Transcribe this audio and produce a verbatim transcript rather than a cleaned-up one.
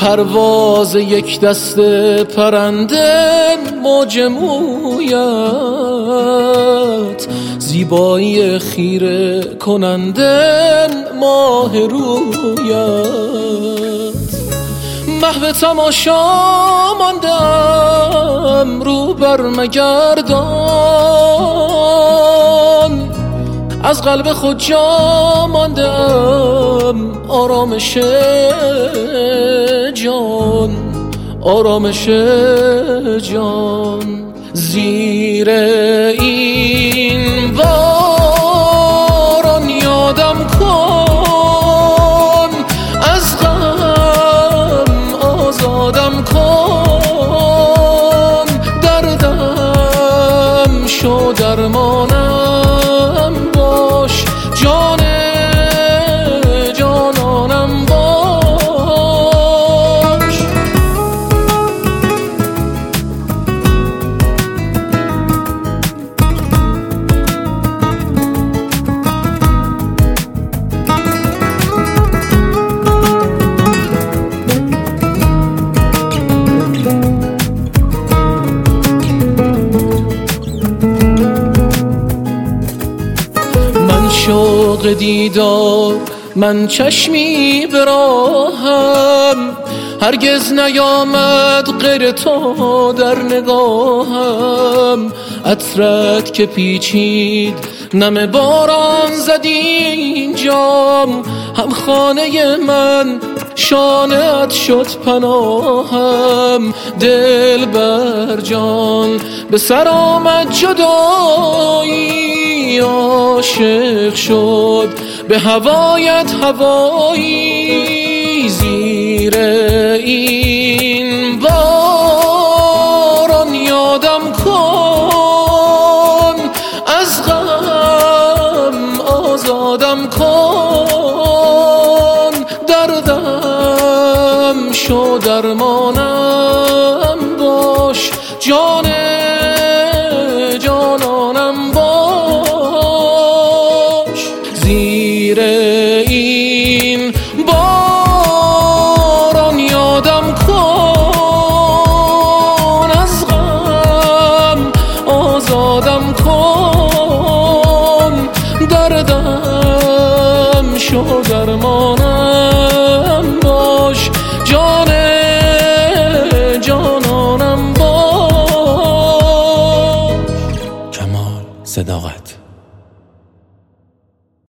پرواز یک دست پرنده موج مویت، زیبایی خیره کننده ماه رویت. محو تماشا ماندم رو بر مگردان، از قلب خود جا ماندم آرامش جان، آرامش جان. زیر این باران یادم کن، از غم آزادم کن، دردم شو درمانم باش، جان جانانم باش. شوق دیدار من چشمی به راهم، هرگز نیامد غیر تو در نگاهم. عطرت که پیچید نم باران زدی اینجام، هم خانه من شانه‌ات شد پناهم. دل بر جان به سر آمد جدایی، عاشق شد به هوایت هوایی. زیر این باران یادم کن، از غم آزادم کن، دردم شو درمانم باش، جان جانانم باش. زیر این باران یادم کن، از غم آزادم کن، دردم شو درمانم باش، جان جانانم باش. کمال صداقت.